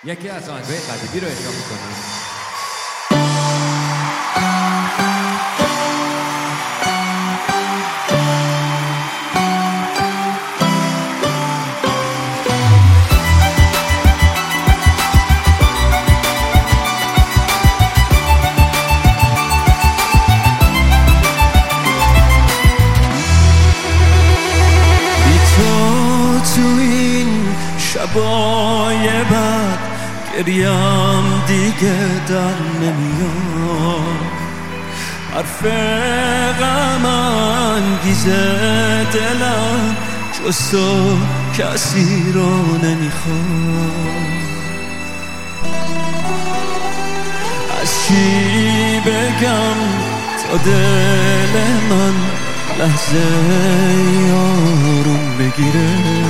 یکی از آهنگ‌های قدیمی رو اجرا می‌کنیم. شبای بعد گریم دیگه در نمیاد، حرف غم انگیز دلم جز تو کسی رو نمیخواد. از چی بگم تا دل من لحظه آروم بگیره،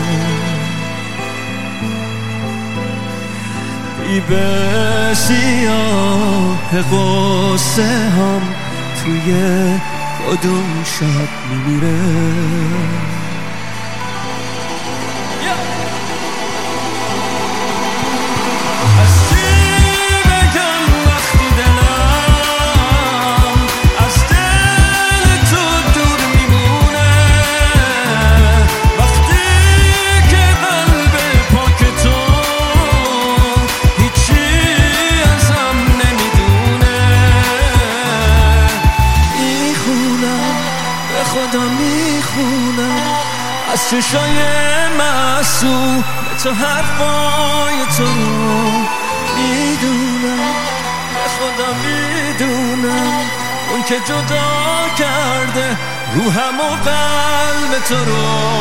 به سیاه غصه هم توی کدوم شب میمیره. از چی بگم وقتی دلم از دل تو دور میمونه، وقتی که قلب پاک تو خدا میخونم از چشای معصوم تو حرفای تو رو میدونم، به خدا میدونم اون که جدا کرده روحم و قلب تو رو.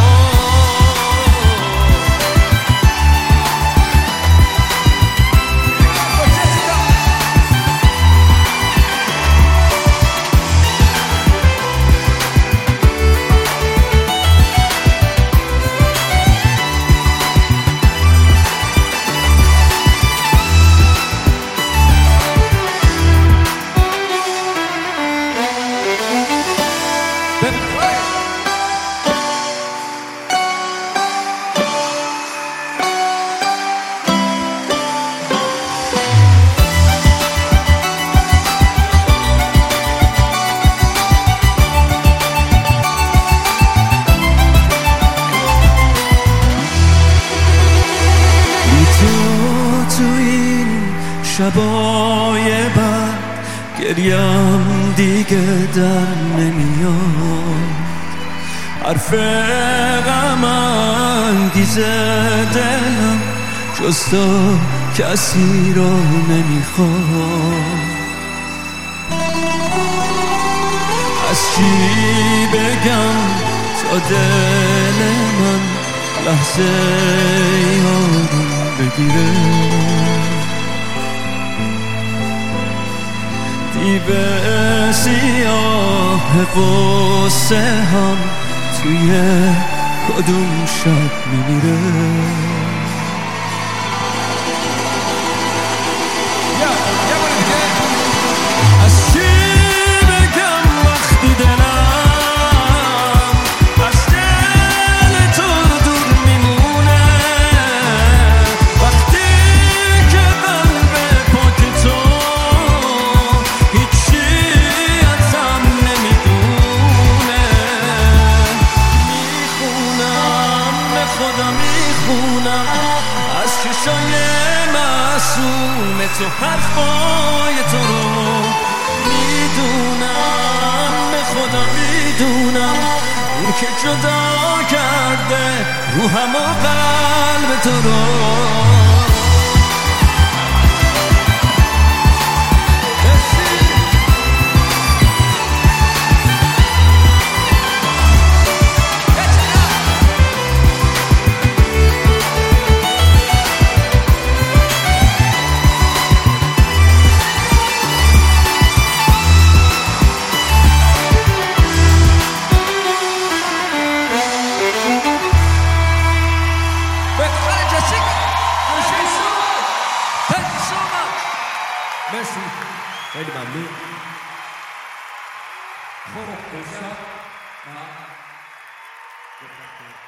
تو این شبای بعد گریم دیگه در نمیاد، حرف غم انگیز دلم جز تو کسی رو نمیخواد. از چی بگم تا دل من لحظه آروم بگیره، دیو سیاه غصه هم توی کدوم شب میمیره. از چی بگم وقتی دلم از چشای معصوم تو حرفای تو رو میدونم، به خدا میدونم اون که جدا کرده روحم و قلب تو رو. مرسی، خیلی ممنون. خب